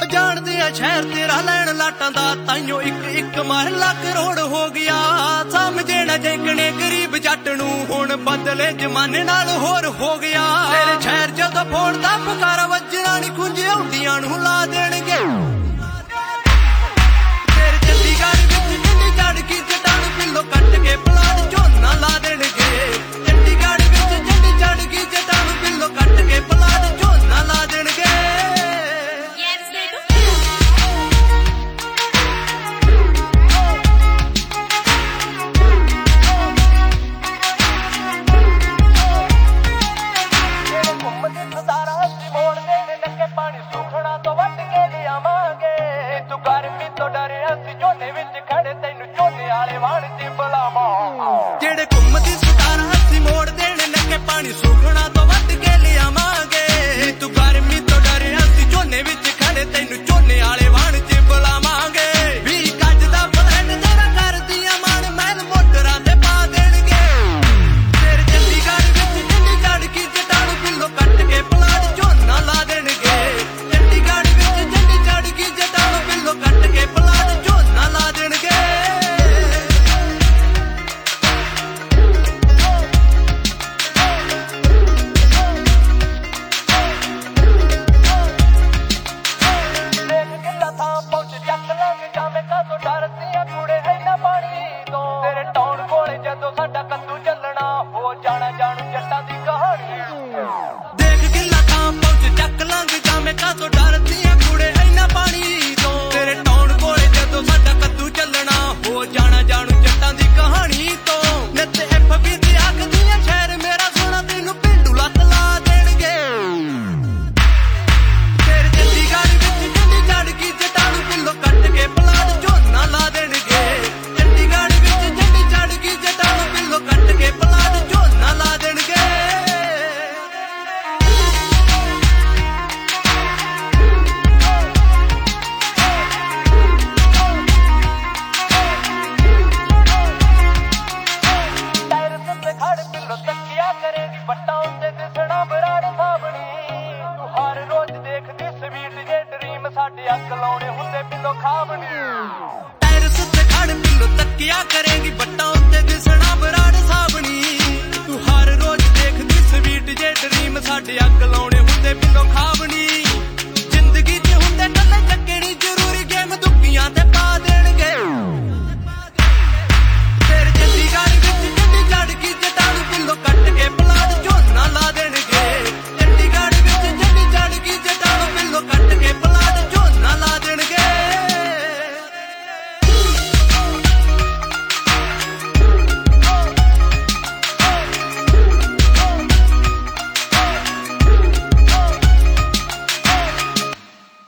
ਜਾਣਦੇ ਆ ਸ਼ਹਿਰ ਤੇਰਾ ਲੈਣ ਲਾਟਾਂ ਦਾ ਤਾਈਓ ਇੱਕ ਮਹਲਾ ਕਰੋੜ ਹੋ ਗਿਆ ਸਮਝੇ ਨਾ ਜੈਕਣੇ ਗਰੀਬ ਜੱਟ ਨੂੰ ਹੁਣ ਬਦਲੇ ਜ਼ਮਾਨੇ ਨਾਲ ਹੋਰ ਹੋ ਗਿਆ ਤੇਰੇ ਸ਼ਹਿਰ ਜਦੋਂ ਫੋਨ ਦਾ ਪੁਕਾਰਾ ਵੱਜਣਾ ਨੀ ਖੁੰਝ ਆਉਂਦੀਆਂ ਨੂੰ ਲਾ ਦੇਣਗੇ ਤੇਰੇ ਚੰਡੀਗੜ੍ਹ ਵਿੱਚ ਜਿੰਨੀ ਚੜ ਗਈ ਜਟਾਂ ਨੂੰ ਪਿੱਲੋ ਕੱਟ ਕੇ ਪਲਾਟ ਝੋਨਾ ਲਾ ਦੇਣਗੇ ਚੰਡੀਗੜ੍ਹ ਵਿੱਚ ਜਿੰਨੀ ਚੜ ਗਈ ਜਟਾਂ ਨੂੰ ਪਿੱਲੋ ਕੱਟ ਕੇ ਪਲਾਟ ਝੋਨਾ ਲਾ ਦੇਣਗੇ ਝੋਨੇ ਵਿੱਚ ਖੜੇ ਤੈਨੂੰ ਝੋਨੇ ਵਾਲੇ ਵਾਣ ਚ